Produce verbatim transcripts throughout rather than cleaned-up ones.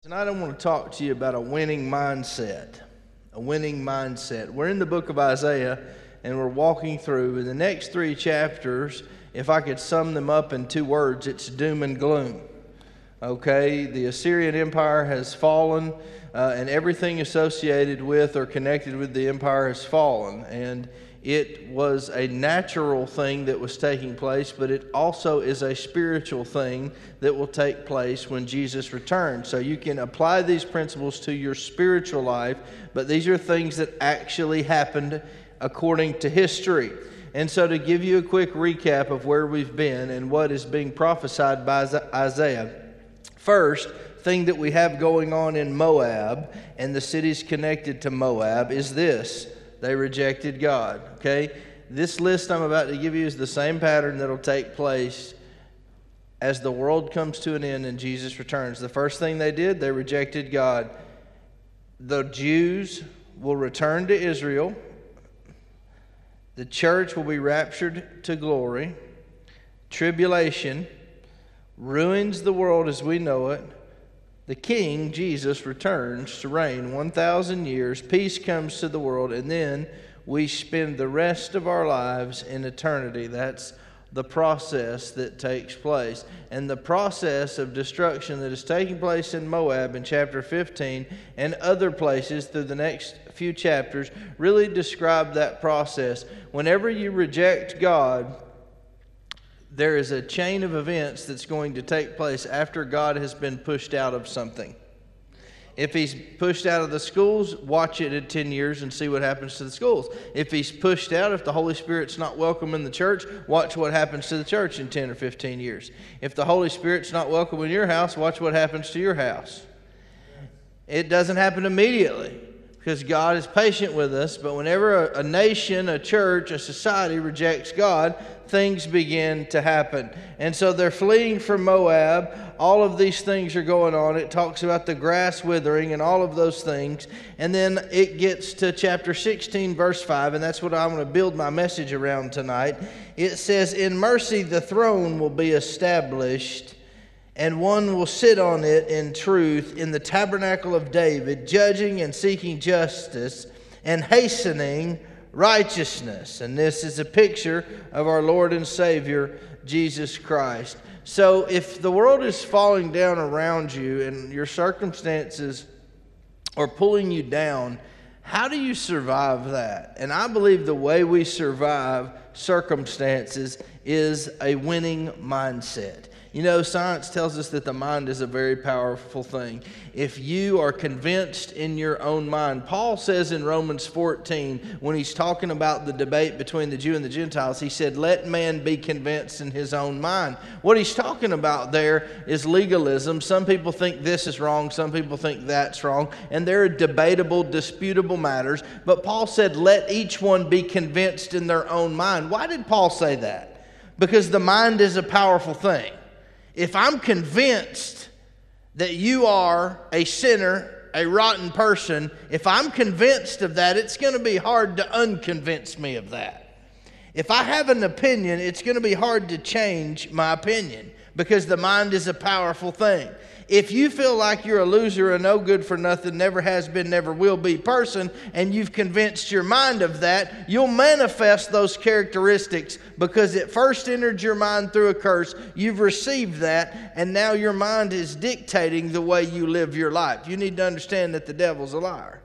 Tonight I want to talk to you about a winning mindset. A winning mindset. We're in the book of Isaiah and we're walking through in the next three chapters. If I could sum them up in two words, it's doom and gloom. Okay, the Assyrian Empire has fallen uh, and everything associated with or connected with the empire has fallen. And it was a natural thing that was taking place, but it also is a spiritual thing that will take place when Jesus returns. So you can apply these principles to your spiritual life, but these are things that actually happened according to history. And so to give you a quick recap of where we've been and what is being prophesied by Isaiah. First thing that we have going on in Moab and the cities connected to Moab is this. They rejected God, okay? This list I'm about to give you is the same pattern that will take place as the world comes to an end and Jesus returns. The first thing they did, they rejected God. The Jews will return to Israel. The church will be raptured to glory. Tribulation ruins the world as we know it. The King, Jesus, returns to reign one thousand years. Peace comes to the world, and then we spend the rest of our lives in eternity. That's the process that takes place. And the process of destruction that is taking place in Moab in chapter fifteen and other places through the next few chapters really describe that process. Whenever you reject God, there is a chain of events that's going to take place after God has been pushed out of something. If he's pushed out of the schools, watch it in ten years and see what happens to the schools. If he's pushed out, if the Holy Spirit's not welcome in the church, watch what happens to the church in ten or fifteen years. If the Holy Spirit's not welcome in your house, watch what happens to your house. It doesn't happen immediately because God is patient with us, but whenever a, a nation, a church, a society rejects God, things begin to happen. And so they're fleeing from Moab. All of these things are going on. It talks about the grass withering and all of those things. And then it gets to chapter sixteen, verse five, and that's what I'm going to build my message around tonight. It says, "In mercy the throne will be established, and one will sit on it in truth in the tabernacle of David, judging and seeking justice and hastening righteousness." And this is a picture of our Lord and Savior, Jesus Christ. So if the world is falling down around you and your circumstances are pulling you down, how do you survive that? And I believe the way we survive circumstances is a winning mindset. You know, science tells us that the mind is a very powerful thing. If you are convinced in your own mind, Paul says in Romans fourteen, when he's talking about the debate between the Jew and the Gentiles, he said, let man be convinced in his own mind. What he's talking about there is legalism. Some people think this is wrong, some people think that's wrong, and they're debatable, disputable matters. But Paul said, let each one be convinced in their own mind. Why did Paul say that? Because the mind is a powerful thing. If I'm convinced that you are a sinner, a rotten person, if I'm convinced of that, it's going to be hard to unconvince me of that. If I have an opinion, it's going to be hard to change my opinion because the mind is a powerful thing. If you feel like you're a loser, a no good for nothing, never has been, never will be person, and you've convinced your mind of that, you'll manifest those characteristics because it first entered your mind through a curse. You've received that, and now your mind is dictating the way you live your life. You need to understand that the devil's a liar.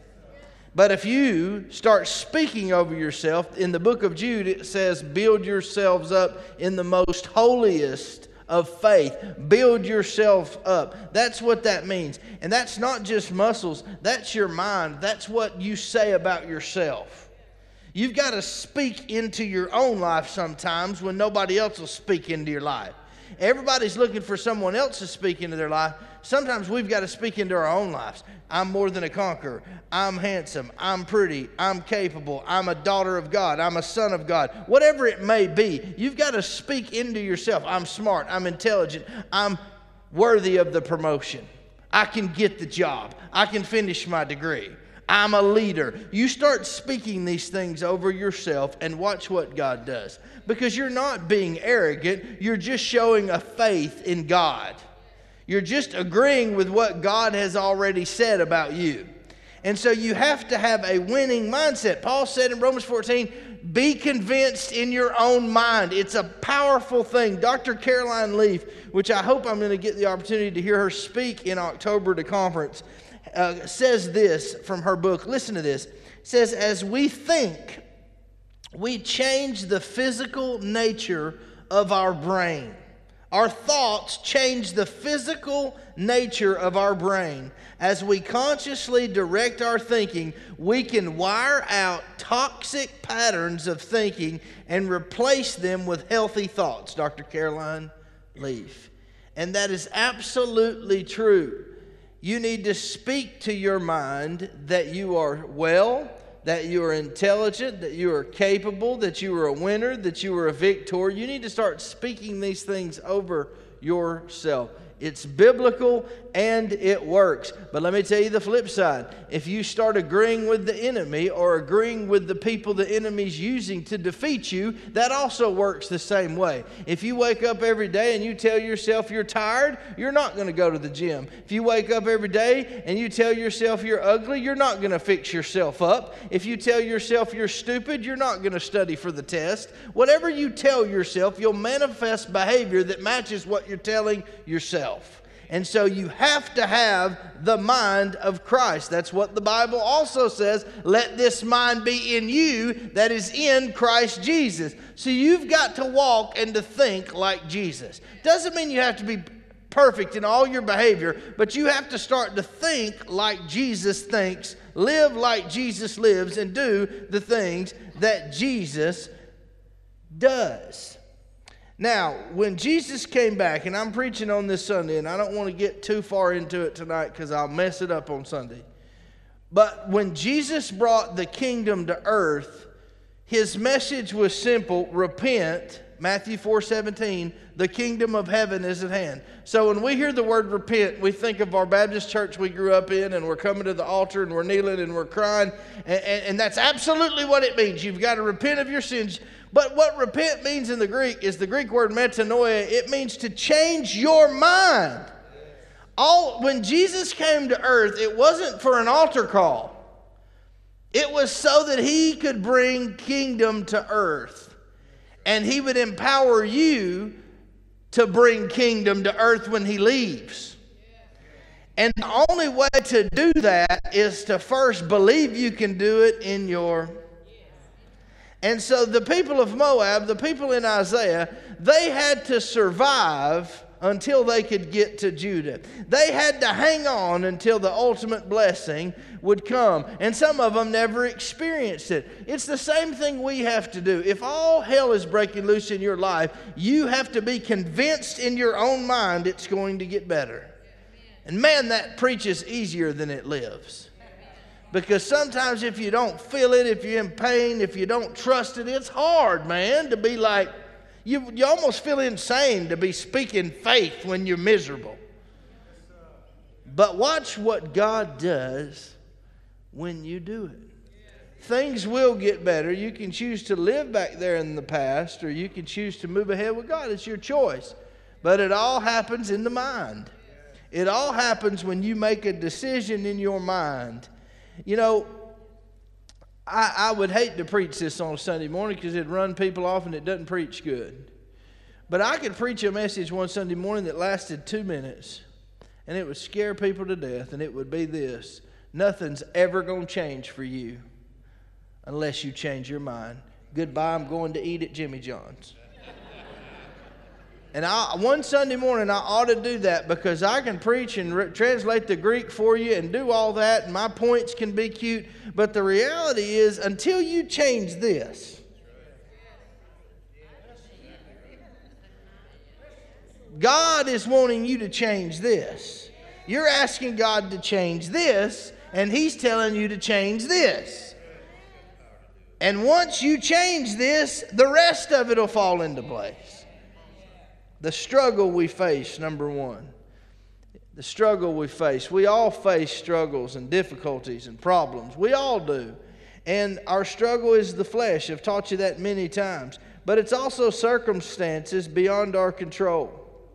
But if you start speaking over yourself, in the book of Jude, it says, build yourselves up in the most holiest of faith. Build yourself up. That's what that means. And that's not just muscles. That's your mind. That's what you say about yourself. You've got to speak into your own life sometimes when nobody else will speak into your life. Everybody's looking for someone else to speak into their life. Sometimes we've got to speak into our own lives. I'm more than a conqueror. I'm handsome. I'm pretty. I'm capable. I'm a daughter of God. I'm a son of God. Whatever it may be, you've got to speak into yourself. I'm smart. I'm intelligent. I'm worthy of the promotion. I can get the job. I can finish my degree. I'm a leader. You start speaking these things over yourself and watch what God does. Because you're not being arrogant. You're just showing a faith in God. You're just agreeing with what God has already said about you. And so you have to have a winning mindset. Paul said in Romans fourteen, be convinced in your own mind. It's a powerful thing. Doctor Caroline Leaf, which I hope I'm going to get the opportunity to hear her speak in October at a conference, uh, says this from her book. Listen to this. It says, as we think, we change the physical nature of our brain. Our thoughts change the physical nature of our brain. As we consciously direct our thinking, we can wire out toxic patterns of thinking and replace them with healthy thoughts. Doctor Caroline Leaf. And that is absolutely true. You need to speak to your mind that you are well, that you are intelligent, that you are capable, that you are a winner, that you are a victor. You need to start speaking these things over yourself. It's biblical and it works. But let me tell you the flip side. If you start agreeing with the enemy or agreeing with the people the enemy's using to defeat you, that also works the same way. If you wake up every day and you tell yourself you're tired, you're not going to go to the gym. If you wake up every day and you tell yourself you're ugly, you're not going to fix yourself up. If you tell yourself you're stupid, you're not going to study for the test. Whatever you tell yourself, you'll manifest behavior that matches what you're telling yourself. And so you have to have the mind of Christ. That's what the Bible also says. Let this mind be in you that is in Christ Jesus. So you've got to walk and to think like Jesus. Doesn't mean you have to be perfect in all your behavior, but you have to start to think like Jesus thinks, live like Jesus lives, and do the things that Jesus does. Now, when Jesus came back, and I'm preaching on this Sunday, and I don't want to get too far into it tonight because I'll mess it up on Sunday. But when Jesus brought the kingdom to earth, his message was simple: repent. Matthew four seventeen, the kingdom of heaven is at hand. So when we hear the word repent, we think of our Baptist church we grew up in, and we're coming to the altar, and we're kneeling, and we're crying. And, and, and that's absolutely what it means. You've got to repent of your sins. But what repent means in the Greek is the Greek word metanoia. It means to change your mind. All, when Jesus came to earth, it wasn't for an altar call. It was so that he could bring kingdom to earth. And he would empower you to bring kingdom to earth when he leaves. And the only way to do that is to first believe you can do it in your. And so the people of Moab, the people in Isaiah, they had to survive until they could get to Judah. They had to hang on until the ultimate blessing would come. And some of them never experienced it. It's the same thing we have to do. If all hell is breaking loose in your life, you have to be convinced in your own mind it's going to get better. And man, that preaches easier than it lives. Because sometimes if you don't feel it, if you're in pain, if you don't trust it, it's hard, man, to be like, you, you almost feel insane to be speaking faith when you're miserable. But watch what God does when you do it. Things will get better. You can choose to live back there in the past, or you can choose to move ahead with God. It's your choice. But it all happens in the mind. It all happens when you make a decision in your mind. You know, I, I would hate to preach this on a Sunday morning because it'd run people off and it doesn't preach good. But I could preach a message one Sunday morning that lasted two minutes and it would scare people to death, and it would be this: nothing's ever going to change for you unless you change your mind. Goodbye, I'm going to eat at Jimmy John's. And I, one Sunday morning, I ought to do that because I can preach and re- translate the Greek for you and do all that, and my points can be cute. But the reality is, until you change this, God is wanting you to change this. You're asking God to change this, and He's telling you to change this. And once you change this, the rest of it will fall into place. The struggle we face, number one. The struggle we face. We all face struggles and difficulties and problems. We all do. And our struggle is the flesh. I've taught you that many times. But it's also circumstances beyond our control.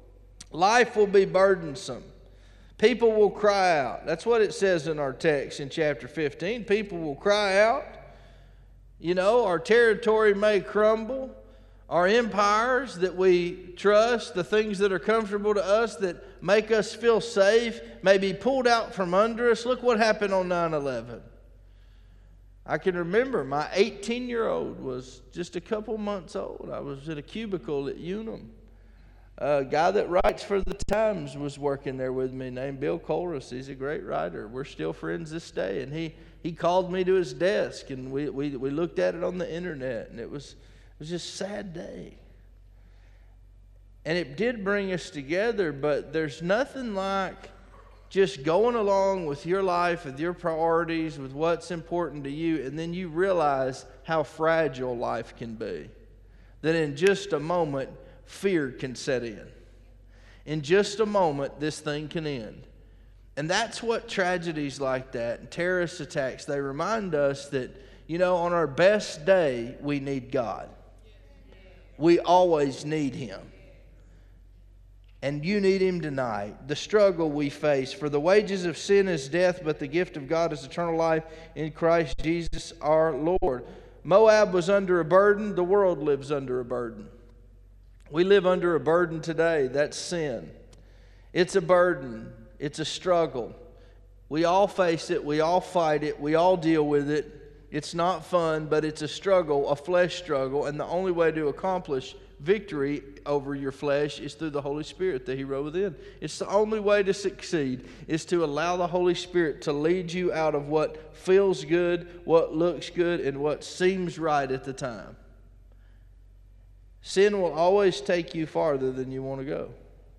Life will be burdensome. People will cry out. That's what it says in our text in chapter fifteen. People will cry out. You know, our territory may crumble. Our empires that we trust, the things that are comfortable to us that make us feel safe, may be pulled out from under us. Look what happened on nine eleven. I can remember my eighteen-year-old was just a couple months old. I was in a cubicle at Unum. A guy that writes for the Times was working there with me named Bill Colress. He's a great writer. We're still friends this day. And he, he called me to his desk, and we, we, we looked at it on the internet, and it was... It was just a sad day. And it did bring us together, but there's nothing like just going along with your life, with your priorities, with what's important to you, and then you realize how fragile life can be. That in just a moment, fear can set in. In just a moment, this thing can end. And that's what tragedies like that and terrorist attacks, they remind us that, you know, on our best day, we need God. We always need Him. And you need Him tonight. The struggle we face. For the wages of sin is death, but the gift of God is eternal life in Christ Jesus our Lord. Moab was under a burden. The world lives under a burden. We live under a burden today. That's sin. It's a burden. It's a struggle. We all face it. We all fight it. We all deal with it. It's not fun, but it's a struggle, a flesh struggle, and the only way to accomplish victory over your flesh is through the Holy Spirit, the hero within. It's the only way to succeed is to allow the Holy Spirit to lead you out of what feels good, what looks good, and what seems right at the time. Sin will always take you farther than you want to go.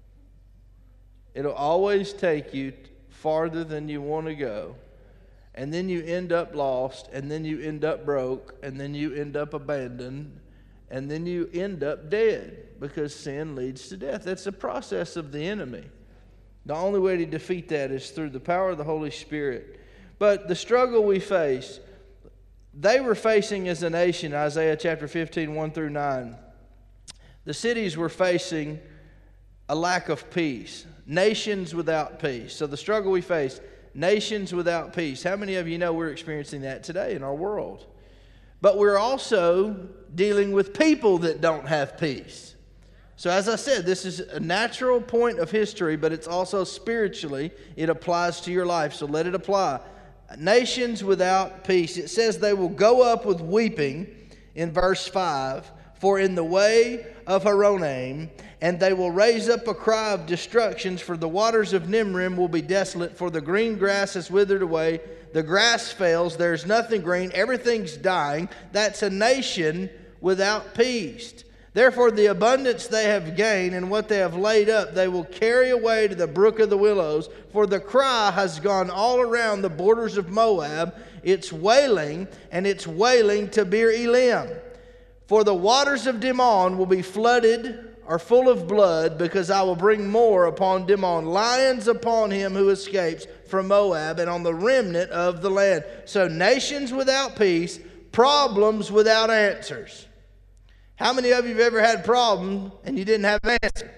It'll always take you farther than you want to go. And then you end up lost, and then you end up broke, and then you end up abandoned, and then you end up dead because sin leads to death. That's the process of the enemy. The only way to defeat that is through the power of the Holy Spirit. But the struggle we face, they were facing as a nation, Isaiah chapter fifteen, one through nine. The cities were facing a lack of peace. Nations without peace. So the struggle we face, nations without peace. How many of you know we're experiencing that today in our world? But we're also dealing with people that don't have peace. So as I said, this is a natural point of history, but it's also spiritually, it applies to your life. So let it apply. Nations without peace. It says they will go up with weeping in verse five. For in the way of Horonaim, and they will raise up a cry of destructions, for the waters of Nimrim will be desolate, for the green grass has withered away, the grass fails, there's nothing green, everything's dying. That's a nation without peace. Therefore the abundance they have gained and what they have laid up, they will carry away to the brook of the willows, for the cry has gone all around the borders of Moab. It's wailing, and it's wailing to Beer Elim. For the waters of Dimon will be flooded or full of blood, because I will bring more upon Dimon, lions upon him who escapes from Moab, and on the remnant of the land. So nations without peace, problems without answers. How many of you have ever had a problem and you didn't have an answer?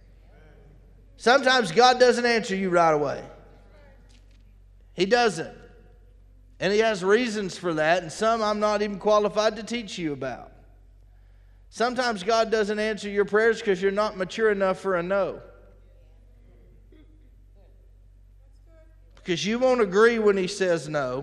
Sometimes God doesn't answer you right away. He doesn't. And He has reasons for that, and some I'm not even qualified to teach you about. Sometimes God doesn't answer your prayers because you're not mature enough for a no. Because you won't agree when He says no.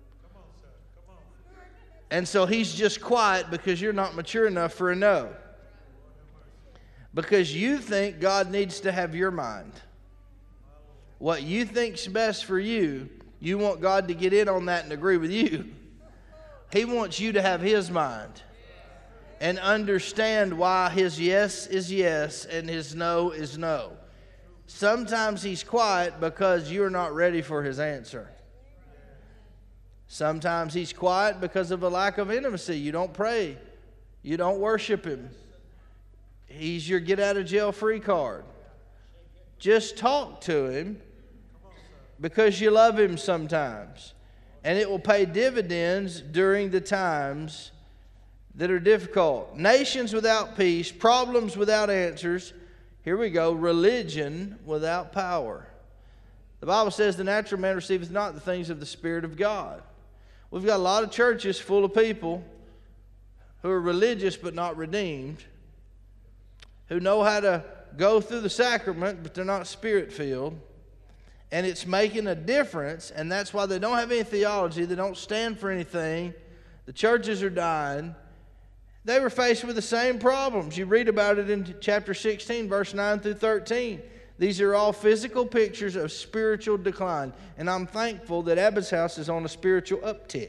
And so He's just quiet because you're not mature enough for a no. Because you think God needs to have your mind. What you think's best for you, you want God to get in on that and agree with you. He wants you to have His mind. And understand why His yes is yes and His no is no. Sometimes He's quiet because you're not ready for His answer. Sometimes He's quiet because of a lack of intimacy. You don't pray. You don't worship Him. He's your get out of jail free card. Just talk to Him because you love Him sometimes. And it will pay dividends during the times that are difficult. Nations without peace, problems without answers. Here we go, religion without power. The Bible says the natural man receiveth not the things of the Spirit of God. We've got a lot of churches full of people who are religious but not redeemed, who know how to go through the sacrament but they're not Spirit-filled. And it's making a difference, and that's why they don't have any theology. They don't stand for anything. The churches are dying. They were faced with the same problems. You read about it in chapter sixteen, verse nine through thirteen. These are all physical pictures of spiritual decline. And I'm thankful that Abbott's House is on a spiritual uptick.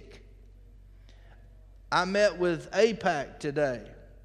I met with AIPAC today,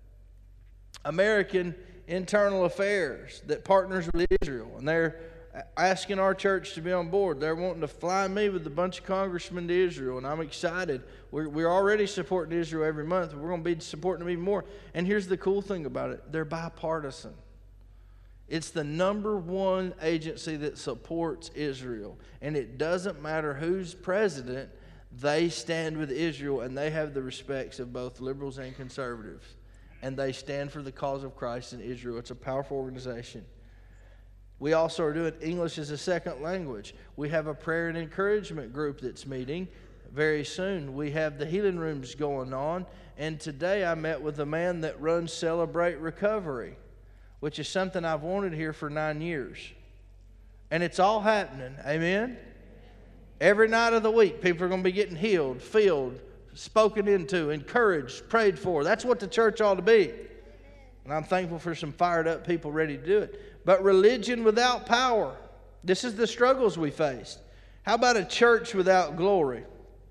American Internal Affairs, that partners with Israel. And they're asking our church to be on board. They're wanting to fly me with a bunch of congressmen to Israel, and I'm excited. We're, we're already supporting Israel every month. We're going to be supporting them even more. And here's the cool thing about it. They're bipartisan. It's the number one agency that supports Israel. And it doesn't matter who's president, they stand with Israel, and they have the respects of both liberals and conservatives. And they stand for the cause of Christ in Israel. It's a powerful organization. We also are doing English as a second language. We have a prayer and encouragement group that's meeting very soon. We have the healing rooms going on. And today I met with a man that runs Celebrate Recovery, which is something I've wanted here for nine years. And it's all happening. Amen? Every night of the week, people are going to be getting healed, filled, spoken into, encouraged, prayed for. That's what the church ought to be. And I'm thankful for some fired up people ready to do it. But religion without power. This is the struggles we face. How about a church without glory?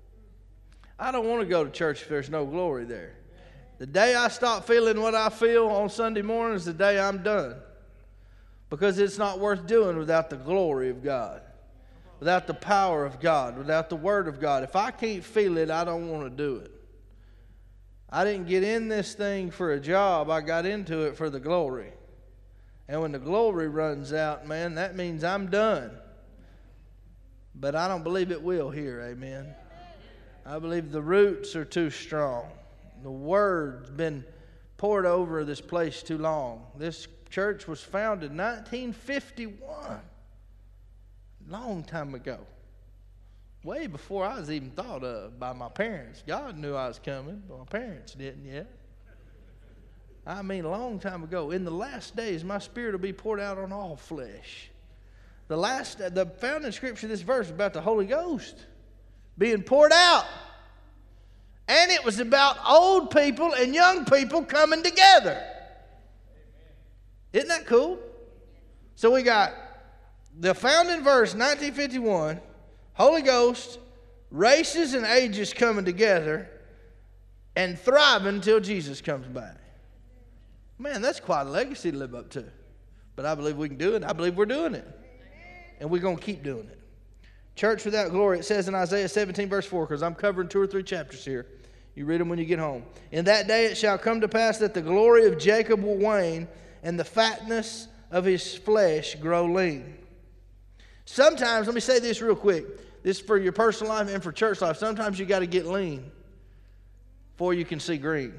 I don't want to go to church if there's no glory there. The day I stop feeling what I feel on Sunday morning is the day I'm done. Because it's not worth doing without the glory of God. Without the power of God. Without the Word of God. If I can't feel it, I don't want to do it. I didn't get in this thing for a job. I got into it for the glory. And when the glory runs out, man, that means I'm done. But I don't believe it will here, amen. I believe the roots are too strong. The Word's been poured over this place too long. This church was founded in nineteen fifty-one. Long time ago. Way before I was even thought of by my parents. God knew I was coming, but my parents didn't yet. I mean, a long time ago. In the last days, my Spirit will be poured out on all flesh. The last, the founding scripture of this verse is about the Holy Ghost being poured out. And it was about old people and young people coming together. Isn't that cool? So we got the founding verse, nineteen fifty-one, Holy Ghost, races and ages coming together and thriving until Jesus comes back. Man, that's quite a legacy to live up to. But I believe we can do it. I believe we're doing it. And we're going to keep doing it. Church without glory, it says in Isaiah seventeen, verse four, because I'm covering two or three chapters here. You read them when you get home. In that day it shall come to pass that the glory of Jacob will wane, and the fatness of his flesh grow lean. Sometimes, let me say this real quick. This is for your personal life and for church life. Sometimes you got to get lean before you can see green.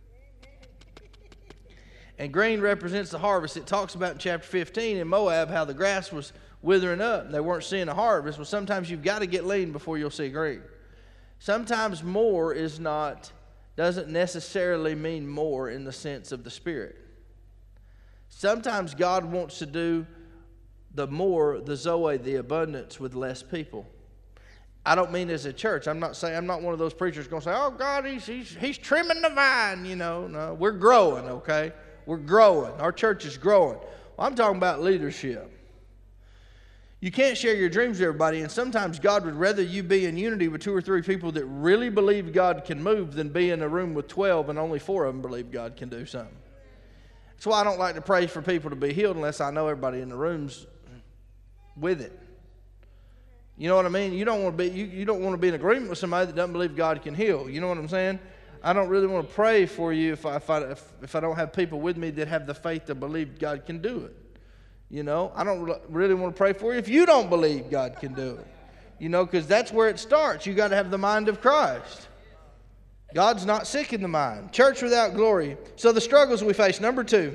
And green represents the harvest. It talks about in chapter fifteen in Moab how the grass was withering up and they weren't seeing a harvest. Well, sometimes you've got to get lean before you'll see green. Sometimes more is not, doesn't necessarily mean more in the sense of the Spirit. Sometimes God wants to do the more, the Zoe, the abundance with less people. I don't mean as a church. I'm not saying, I'm not one of those preachers going to say, oh God, he's, he's, he's trimming the vine, you know. No, we're growing, okay? We're growing. Our church is growing. Well, I'm talking about leadership. You can't share your dreams with everybody, and sometimes God would rather you be in unity with two or three people that really believe God can move than be in a room with twelve and only four of them believe God can do something. That's why I don't like to pray for people to be healed unless I know everybody in the room's with it. You know what I mean? You don't want to be you, you don't want to be in agreement with somebody that doesn't believe God can heal. You know what I'm saying? I don't really want to pray for you if I if I if, if I don't have people with me that have the faith to believe God can do it. You know, I don't really want to pray for you if you don't believe God can do it. You know, because that's where it starts. You got to have the mind of Christ. God's not sick in the mind. Church without glory. So the struggles we face. Number two,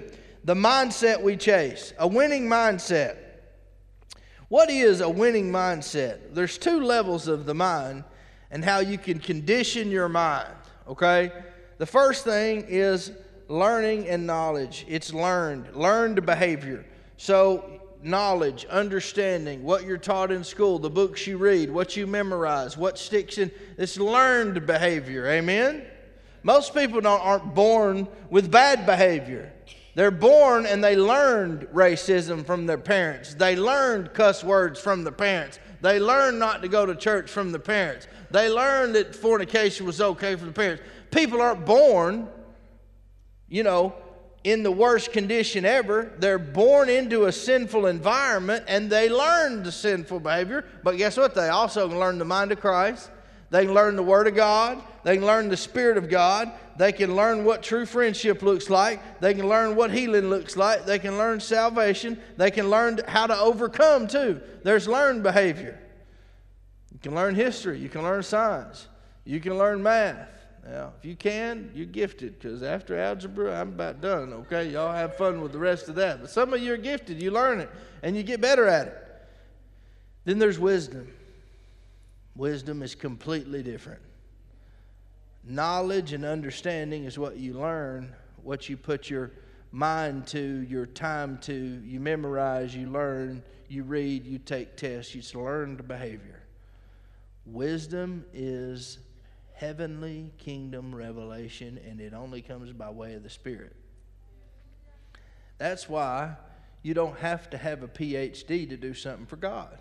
the mindset we chase, a winning mindset. What is a winning mindset? There's two levels of the mind and how you can condition your mind, okay? The first thing is learning and knowledge. It's learned, learned behavior. So knowledge, understanding, what you're taught in school, the books you read, what you memorize, what sticks in, it's learned behavior, amen? Most people don't, aren't born with bad behavior. They're born and they learned racism from their parents. They learned cuss words from the parents. They learned not to go to church from the parents. They learned that fornication was okay for the parents. People aren't born, you know, in the worst condition ever. They're born into a sinful environment and they learn the sinful behavior. But guess what? They also can learn the mind of Christ. They can learn the Word of God. They can learn the Spirit of God. They can learn what true friendship looks like. They can learn what healing looks like. They can learn salvation. They can learn how to overcome too. There's learned behavior. You can learn history. You can learn science. You can learn math. Now, if you can, you're gifted, because after algebra, I'm about done, okay? Y'all have fun with the rest of that. But some of you are gifted. You learn it, and you get better at it. Then there's wisdom. Wisdom is completely different. Knowledge and understanding is what you learn, what you put your mind to, your time to. You memorize, you learn, you read, you take tests. It's learned behavior. Wisdom is heavenly kingdom revelation, and it only comes by way of the Spirit. That's why you don't have to have a P H D to do something for God.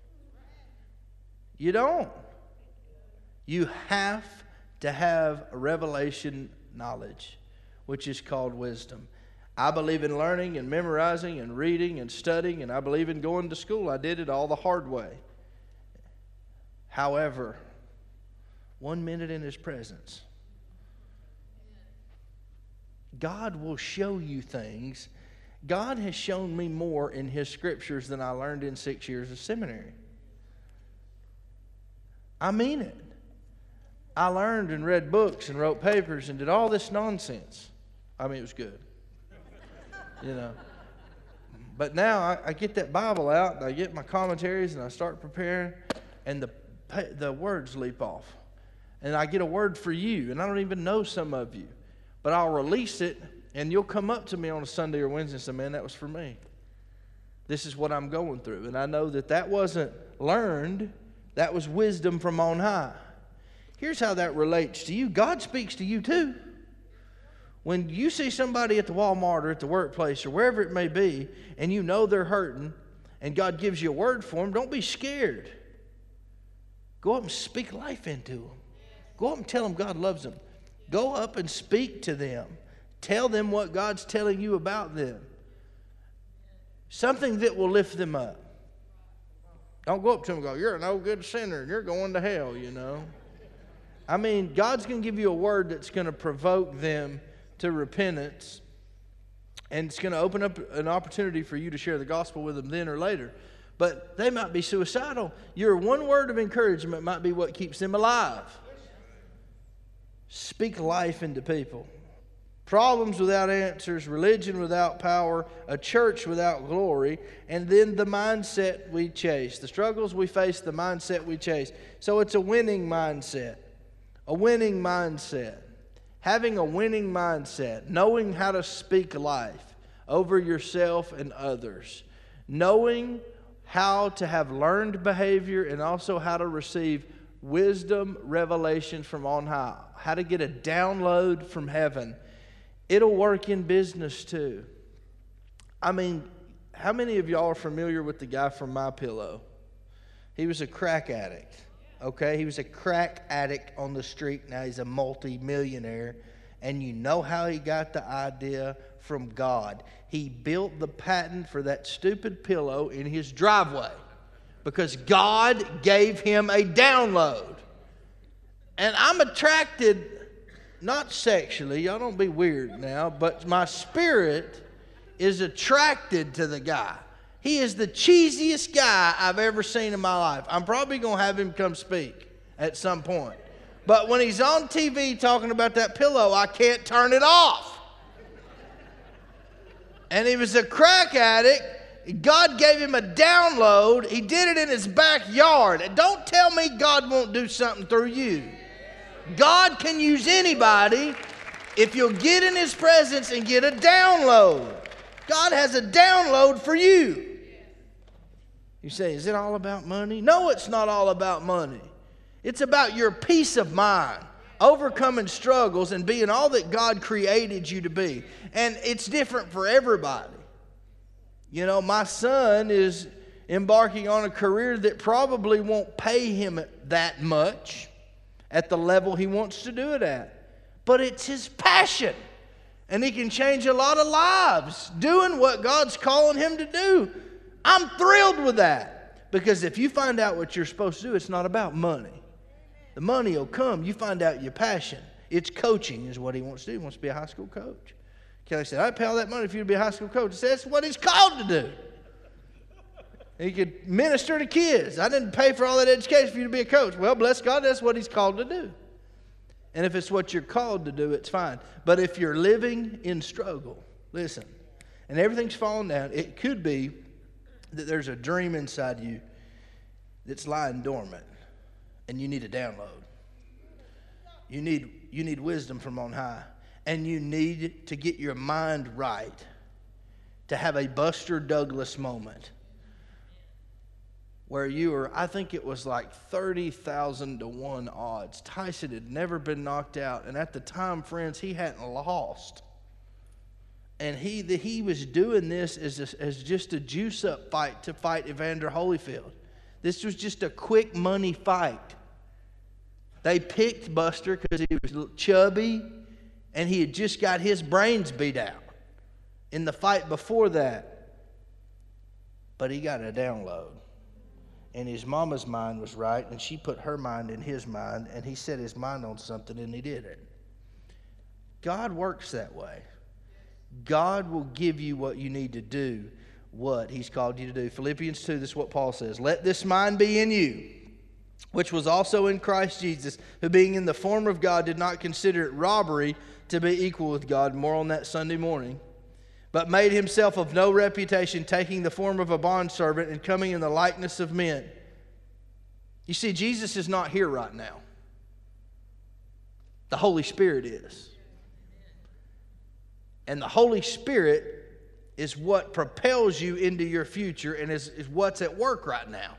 You don't. You have to have a revelation knowledge, which is called wisdom. I believe in learning and memorizing and reading and studying, and I believe in going to school. I did it all the hard way. However, one minute in His presence, God will show you things. God has shown me more in His scriptures than I learned in six years of seminary. I mean it. I learned and read books and wrote papers and did all this nonsense. I mean, it was good. You know. But now I, I get that Bible out and I get my commentaries and I start preparing, and the the words leap off. And I get a word for you, and I don't even know some of you. But I'll release it, and you'll come up to me on a Sunday or Wednesday and say, man, that was for me. This is what I'm going through. And I know that that wasn't learned. That was wisdom from on high. Here's how that relates to you. God speaks to you too. When you see somebody at the Walmart or at the workplace or wherever it may be, and you know they're hurting, and God gives you a word for them, don't be scared. Go up and speak life into them. Go up and tell them God loves them. Go up and speak to them. Tell them what God's telling you about them. Something that will lift them up. Don't go up to them and go, you're a no good sinner and you're going to hell, you know. I mean, God's going to give you a word that's going to provoke them to repentance, and it's going to open up an opportunity for you to share the gospel with them then or later. But they might be suicidal. Your one word of encouragement might be what keeps them alive. Speak life into people. Problems without answers, religion without power, a church without glory, and then the mindset we chase. The struggles we face, the mindset we chase. So it's a winning mindset. A winning mindset. Having a winning mindset. Knowing how to speak life over yourself and others. Knowing how to have learned behavior and also how to receive wisdom, revelation from on high. How to get a download from heaven. It'll work in business too. I mean, how many of y'all are familiar with the guy from MyPillow? He was a crack addict, okay? He was a crack addict on the street. Now he's a multi-millionaire. And you know how he got the idea? From God. He built the patent for that stupid pillow in his driveway because God gave him a download. And I'm attracted, not sexually, y'all don't be weird now, but my spirit is attracted to the guy. He is the cheesiest guy I've ever seen in my life. I'm probably going to have him come speak at some point. But when he's on T V talking about that pillow, I can't turn it off. And he was a crack addict. God gave him a download. He did it in his backyard. And don't tell me God won't do something through you. God can use anybody if you'll get in his presence and get a download. God has a download for you. You say, is it all about money? No, it's not all about money. It's about your peace of mind, overcoming struggles and being all that God created you to be. And it's different for everybody. You know, my son is embarking on a career that probably won't pay him that much at the level he wants to do it at. But it's his passion. And he can change a lot of lives doing what God's calling him to do. I'm thrilled with that. Because if you find out what you're supposed to do, it's not about money. The money will come. You find out your passion. It's coaching is what he wants to do. He wants to be a high school coach. Kelly said, I'd pay all that money for you to be a high school coach. I said, that's what he's called to do. He could minister to kids. I didn't pay for all that education for you to be a coach. Well, bless God, that's what he's called to do. And if it's what you're called to do, it's fine. But if you're living in struggle, listen, and everything's falling down, it could be that there's a dream inside you that's lying dormant, and you need a download. You need, you need wisdom from on high, and you need to get your mind right to have a Buster Douglas moment where you were, I think it was like thirty thousand to one odds. Tyson had never been knocked out. And at the time, friends, he hadn't lost. And he the, he was doing this as, a, as just a juice-up fight to fight Evander Holyfield. This was just a quick money fight. They picked Buster because he was chubby and he had just got his brains beat out in the fight before that. But he got a download. And his mama's mind was right, and she put her mind in his mind, and he set his mind on something, and he did it. God works that way. God will give you what you need to do, what he's called you to do. Philippians two, this is what Paul says. Let this mind be in you, which was also in Christ Jesus, who being in the form of God did not consider it robbery to be equal with God. More on that Sunday morning. But made himself of no reputation, taking the form of a bondservant and coming in the likeness of men. You see, Jesus is not here right now. The Holy Spirit is. And the Holy Spirit is what propels you into your future and is, is what's at work right now.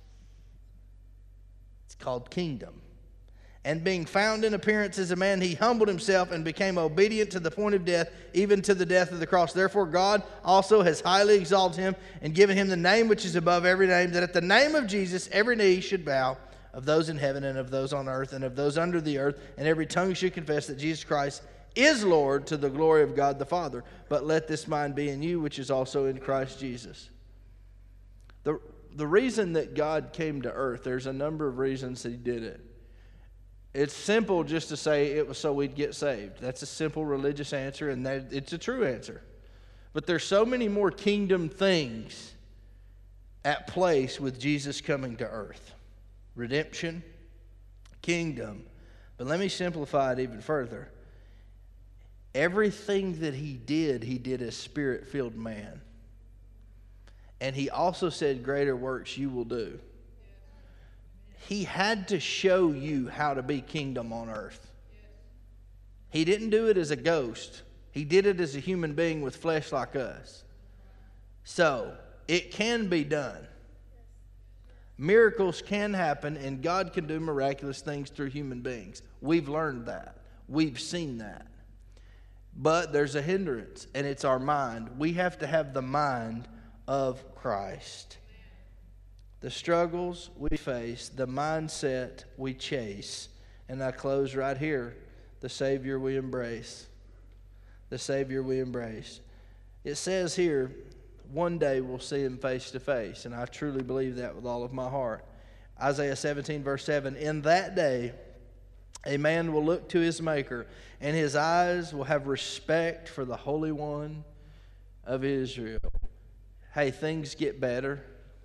It's called kingdom. And being found in appearance as a man, he humbled himself and became obedient to the point of death, even to the death of the cross. Therefore, God also has highly exalted him and given him the name which is above every name, that at the name of Jesus every knee should bow, of those in heaven and of those on earth and of those under the earth, and every tongue should confess that Jesus Christ is Lord, to the glory of God the Father. But let this mind be in you, which is also in Christ Jesus. The, the reason that God came to earth, there's a number of reasons that he did it. It's simple just to say it was so we'd get saved. That's a simple religious answer, and that it's a true answer. But there's so many more kingdom things at place with Jesus coming to earth. Redemption, kingdom. But let me simplify it even further. Everything that he did, he did as Spirit-filled man. And he also said, greater works you will do. He had to show you how to be kingdom on earth. He didn't do it as a ghost. He did it as a human being with flesh like us. So, it can be done. Miracles can happen, and God can do miraculous things through human beings. We've learned that. We've seen that. But there's a hindrance, and it's our mind. We have to have the mind of Christ. The struggles we face, the mindset we chase. And I close right here. The Savior we embrace. The Savior we embrace. It says here, one day we'll see him face to face. And I truly believe that with all of my heart. Isaiah seventeen verse seven, in that day a man will look to his Maker, and his eyes will have respect for the Holy One of Israel. Hey, things get better.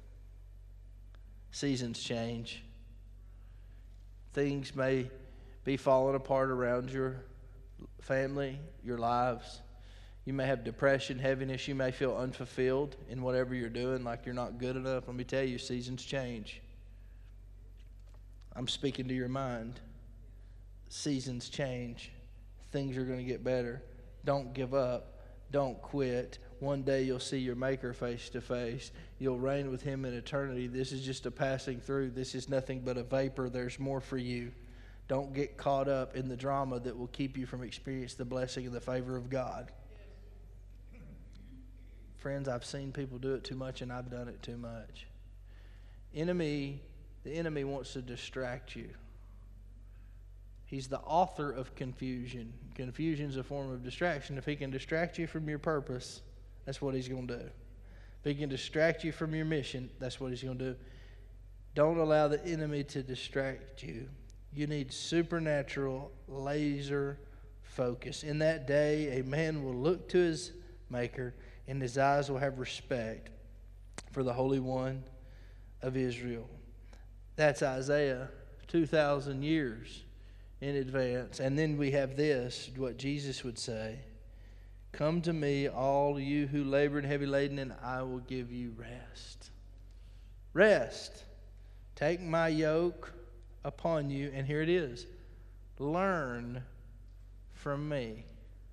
Seasons change. Things may be falling apart around your family, your lives. You may have depression, heaviness. You may feel unfulfilled in whatever you're doing, like you're not good enough. Let me tell you, seasons change. I'm speaking to your mind. Seasons change. Things are going to get better. Don't give up. Don't quit. One day you'll see your Maker face to face. You'll reign with Him in eternity. This is just a passing through. This is nothing but a vapor. There's more for you. Don't get caught up in the drama that will keep you from experiencing the blessing and the favor of God. Friends, I've seen people do it too much, and I've done it too much. Enemy, the enemy wants to distract you. He's the author of confusion. Confusion is a form of distraction. If he can distract you from your purpose, that's what he's going to do. If he can distract you from your mission, that's what he's going to do. Don't allow the enemy to distract you. You need supernatural laser focus. In that day, a man will look to his Maker, and his eyes will have respect for the Holy One of Israel. That's Isaiah two thousand years in advance. And then we have this, what Jesus would say, come to me, all you who labor and heavy laden, and I will give you rest. Rest. Take my yoke upon you, and here it is. Learn from me.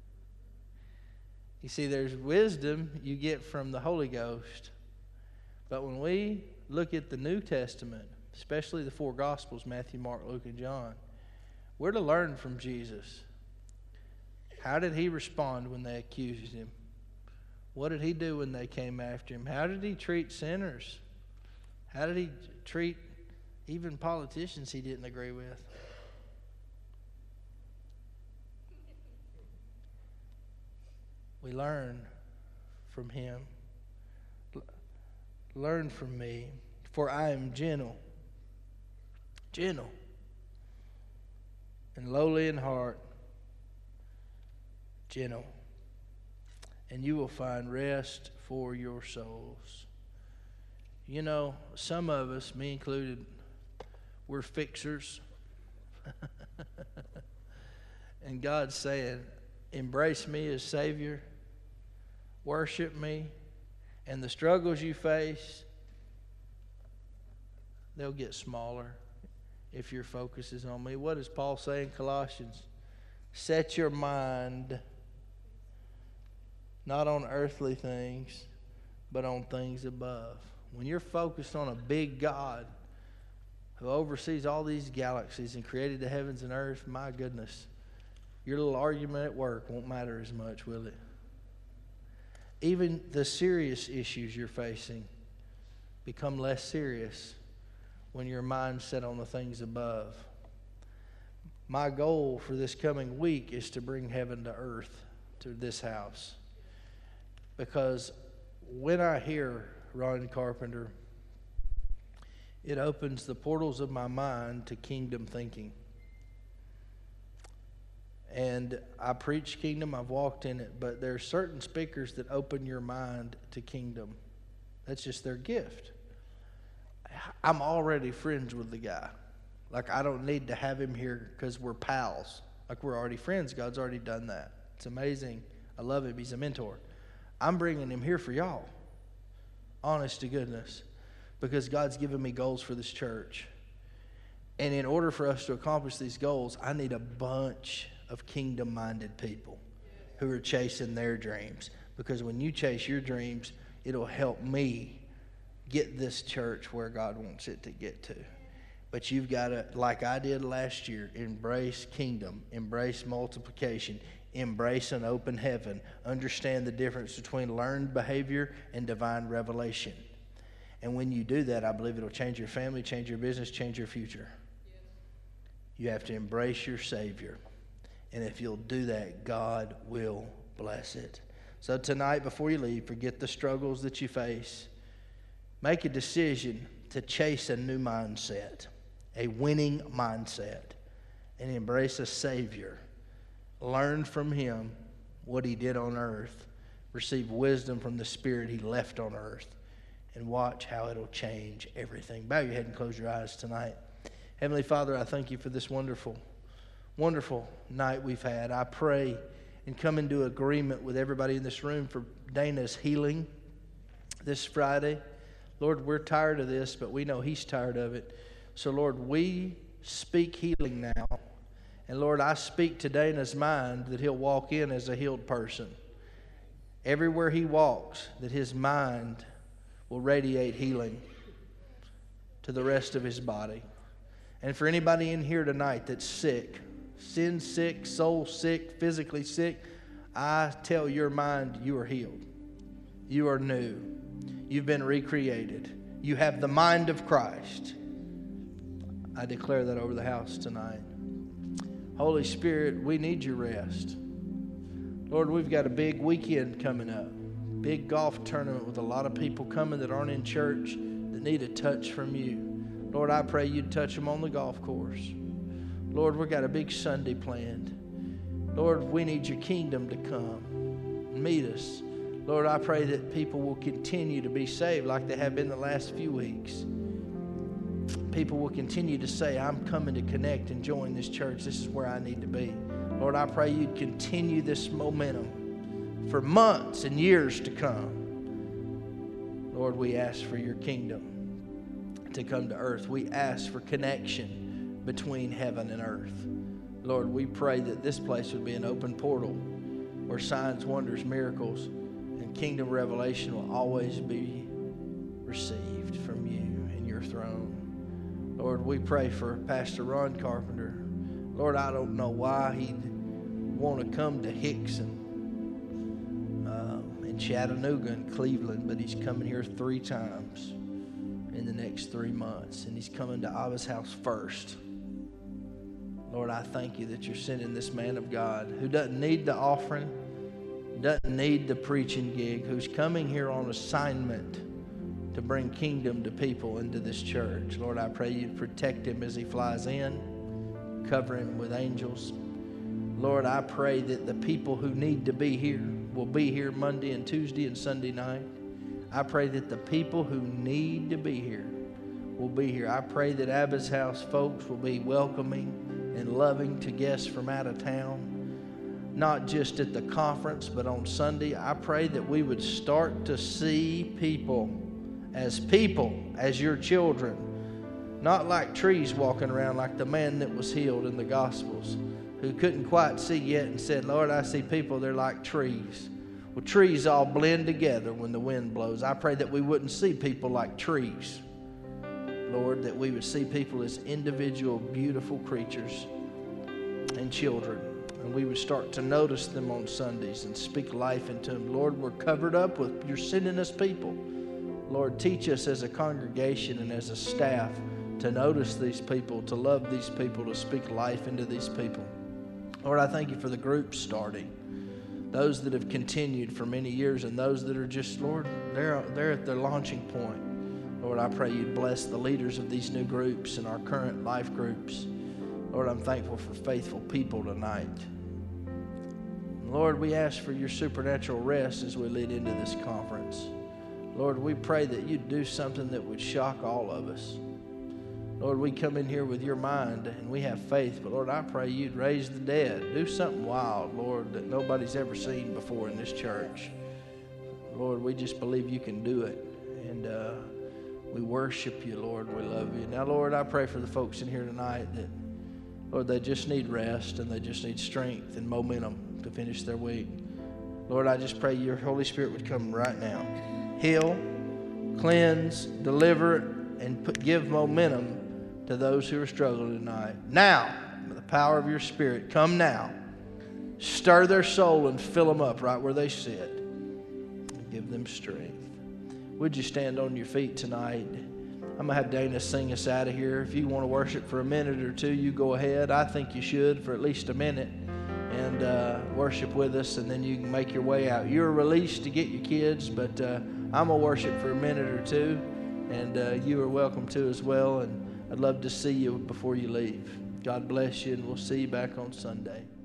You see, there's wisdom you get from the Holy Ghost. But when we look at the New Testament, especially the four Gospels, Matthew, Mark, Luke, and John, we're to learn from Jesus. How did he respond when they accused him? What did he do when they came after him? How did he treat sinners? How did he treat even politicians he didn't agree with? We learn from him. Learn from me, for I am gentle. Gentle. And lowly in heart, gentle, and you will find rest for your souls. You know, some of us, me included, we're fixers. And God's saying, embrace me as Savior, worship me, and the struggles you face, they'll get smaller if your focus is on me. What does Paul say in Colossians? Set your mind not on earthly things, but on things above. When you're focused on a big God who oversees all these galaxies and created the heavens and earth, my goodness, your little argument at work won't matter as much, will it? Even the serious issues you're facing become less serious when your mind's set on the things above. My goal for this coming week is to bring heaven to earth, to this house. Because when I hear Ron Carpenter, it opens the portals of my mind to kingdom thinking. And I preach kingdom, I've walked in it, but there are certain speakers that open your mind to kingdom. That's just their gift. I'm already friends with the guy. Like, I don't need to have him here because we're pals. Like, we're already friends. God's already done that. It's amazing. I love him. He's a mentor. I'm bringing him here for y'all. Honest to goodness. Because God's given me goals for this church. And in order for us to accomplish these goals, I need a bunch of kingdom-minded people who are chasing their dreams. Because when you chase your dreams, it'll help me get this church where God wants it to get to. But you've got to, like I did last year, embrace kingdom, embrace multiplication, embrace an open heaven, understand the difference between learned behavior and divine revelation. And when you do that, I believe it'll change your family, change your business, change your future. You have to embrace your Savior. And if you'll do that, God will bless it. So tonight, before you leave, forget the struggles that you face. Make a decision to chase a new mindset, a winning mindset, and embrace a Savior. Learn from him what he did on earth. Receive wisdom from the Spirit he left on earth. And watch how it'll change everything. Bow your head and close your eyes tonight. Heavenly Father, I thank you for this wonderful, wonderful night we've had. I pray and come into agreement with everybody in this room for Dana's healing this Friday. Lord, we're tired of this, but we know he's tired of it. So, Lord, we speak healing now. And, Lord, I speak to Dana's mind that he'll walk in as a healed person. Everywhere he walks, that his mind will radiate healing to the rest of his body. And for anybody in here tonight that's sick, sin sick, soul sick, physically sick, I tell your mind you are healed. You are new. You've been recreated. You have the mind of Christ. I declare that over the house tonight. Holy Spirit, we need your rest. Lord, we've got a big weekend coming up. Big golf tournament with a lot of people coming that aren't in church that need a touch from you. Lord, I pray you'd touch them on the golf course. Lord, we've got a big Sunday planned. Lord, we need your kingdom to come and meet us. Lord, I pray that people will continue to be saved like they have been the last few weeks. People will continue to say, I'm coming to connect and join this church. This is where I need to be. Lord, I pray you'd continue this momentum for months and years to come. Lord, we ask for your kingdom to come to earth. We ask for connection between heaven and earth. Lord, we pray that this place would be an open portal where signs, wonders, miracles, and kingdom revelation will always be received from you and your throne. Lord, we pray for Pastor Ron Carpenter. Lord, I don't know why he'd want to come to Hickson uh, and Chattanooga and Cleveland, but he's coming here three times in the next three months, and he's coming to Abba's house first. Lord, I thank you that you're sending this man of God who doesn't need the offering, doesn't need the preaching gig, who's coming here on assignment to bring kingdom to people into this church. Lord, I pray you protect him as he flies in, cover him with angels. Lord, I pray that the people who need to be here will be here Monday and Tuesday and Sunday night. I pray that the people who need to be here will be here. I pray that Abba's house folks will be welcoming and loving to guests from out of town, not just at the conference, but on Sunday. I pray that we would start to see people as people, as your children, not like trees walking around like the man that was healed in the Gospels, who couldn't quite see yet and said, Lord, I see people, they're like trees. Well, trees all blend together when the wind blows. I pray that we wouldn't see people like trees, Lord, that we would see people as individual, beautiful creatures and children. And we would start to notice them on Sundays and speak life into them. Lord, we're covered up with, you're sending us people. Lord, teach us as a congregation and as a staff to notice these people, to love these people, to speak life into these people. Lord, I thank you for the groups starting, those that have continued for many years and those that are just, Lord, they're, they're at their launching point. Lord, I pray you'd bless the leaders of these new groups and our current life groups. Lord, I'm thankful for faithful people tonight. Lord, we ask for your supernatural rest as we lead into this conference. Lord, we pray that you'd do something that would shock all of us. Lord, we come in here with your mind and we have faith, but Lord, I pray you'd raise the dead. Do something wild, Lord, that nobody's ever seen before in this church. Lord, we just believe you can do it. And uh, we worship you, Lord. We love you. Now, Lord, I pray for the folks in here tonight that, Lord, they just need rest and they just need strength and momentum to finish their week. Lord, I just pray your Holy Spirit would come right now. Heal, cleanse, deliver, and put, give momentum to those who are struggling tonight. Now, by the power of your Spirit, come now. Stir their soul and fill them up right where they sit. And give them strength. Would you stand on your feet tonight? I'm going to have Dana sing us out of here. If you want to worship for a minute or two, you go ahead. I think you should for at least a minute. And uh, worship with us, and then you can make your way out. You're released to get your kids, but uh, I'm going to worship for a minute or two. And uh, you are welcome to as well. And I'd love to see you before you leave. God bless you, and we'll see you back on Sunday.